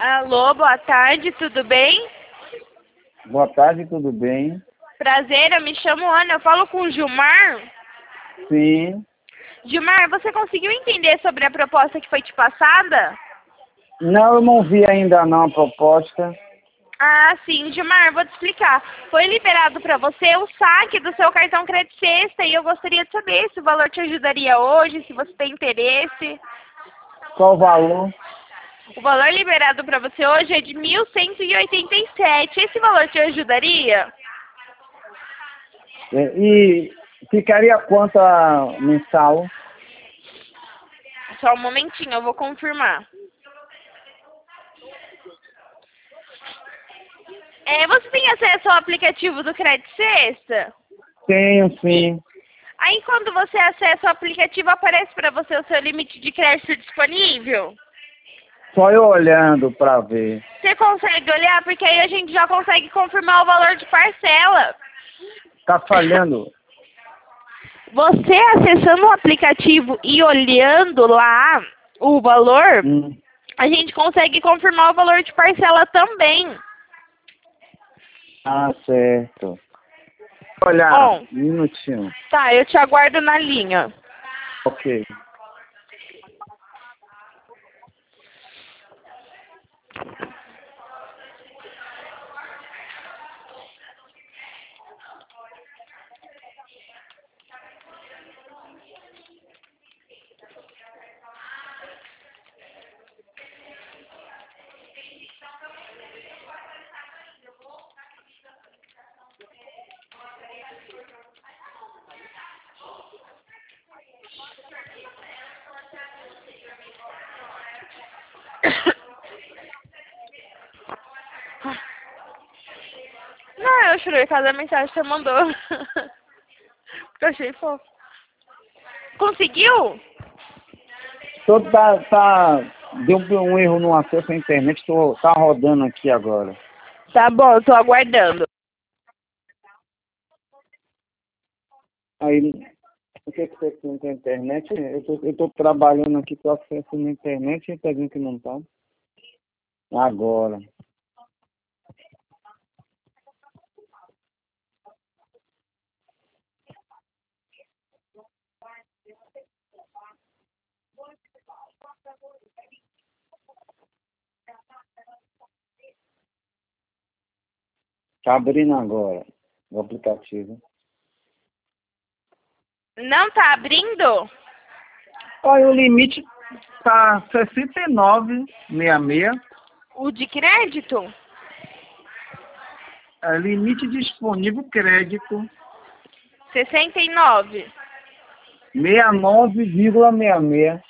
Alô, boa tarde, tudo bem? Boa tarde, tudo bem? Prazer, eu me chamo Ana, eu falo com o Gilmar. Sim. Gilmar, você conseguiu entender sobre a proposta que foi te passada? Não, eu não vi ainda não a proposta. Ah, sim, Gilmar, vou te explicar. Foi liberado para você o saque do seu cartão Crédito Sexta e eu gostaria de saber se o valor te ajudaria hoje, se você tem interesse. Qual o valor? O valor liberado para você hoje é de 1.187. Esse valor te ajudaria? E ficaria quanto a mensal? Só um momentinho, eu vou confirmar. Você tem acesso ao aplicativo do Crédito Sexta? Tenho, sim. Aí quando você acessa o aplicativo, aparece para você o seu limite de crédito disponível? Só eu olhando para ver. Você consegue olhar? Porque aí a gente já consegue confirmar o valor de parcela. Tá falhando? Você acessando o aplicativo e olhando lá o valor, a gente consegue confirmar o valor de parcela também. Ah, certo. Olha, Bom, um minutinho. tá, eu te aguardo na linha. Ok. Não, eu chorei por causa da mensagem que você mandou. Porque eu achei fofo. Conseguiu? Deu um erro no acesso à internet, tá rodando aqui agora. Tá bom, eu tô aguardando. Aí, o que você tem com a internet? Eu tô trabalhando aqui com acesso na internet e tá dizendo que não tá. Agora. Tá abrindo agora o aplicativo. Não tá abrindo? Olha, o limite tá 69,66. O de crédito? É, limite disponível crédito 69. 69,66.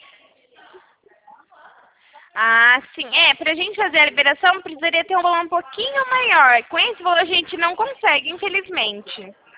Ah, sim. Pra gente fazer a liberação, precisaria ter um valor um pouquinho maior. Com esse valor a gente não consegue, infelizmente.